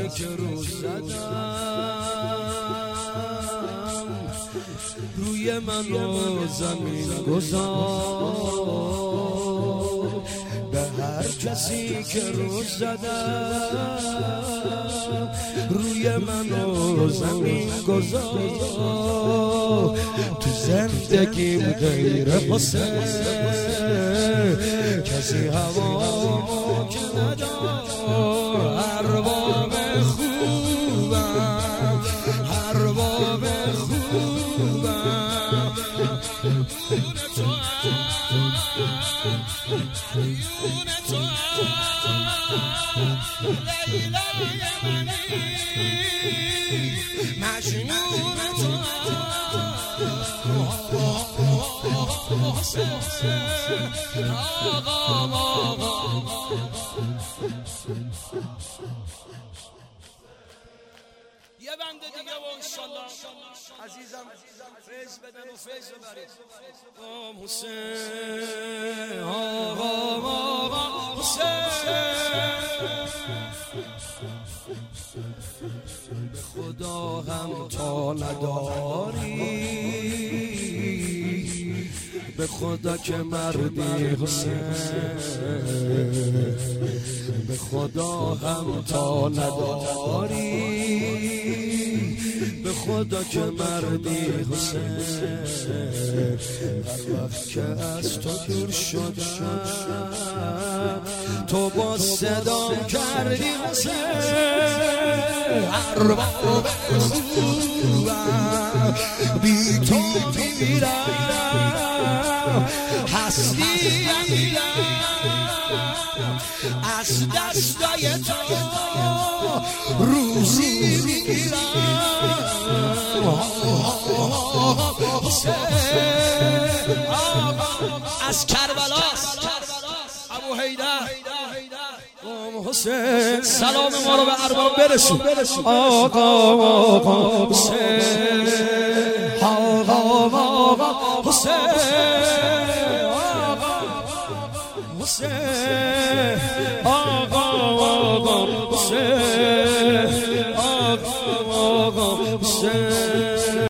که روز زدم روی من و زمین گذار، به هر کسی که روز زدم روی من و زمین گذار. تو زندگیم غیر حسین کسی هوا که ندار. ارباب خوبم، ارباب خوبم، یون تو یون تو لیلای منی، مجنون تو یه بنده دیگه و انشالله عزیزم فیض بدن و فیض ببرید. آقا حسین، آقا حسین، به خدا هم تا نداری، به خدا که مردی حسین، به خدا هم تا نداری، به خدا که مردی حسین. هر وقت که از تو دور شدم تو با صدام کردی حسین. ارباب خوبم بی تو میمیرم، هستی میرم از دستای تو روزی میگیرم. از کربلاست ابو حیدر حسین، سلام ما رو به ارباب برسون. آقا حسین، آقا حسین، حسین، آقا حسین، آقا حسین.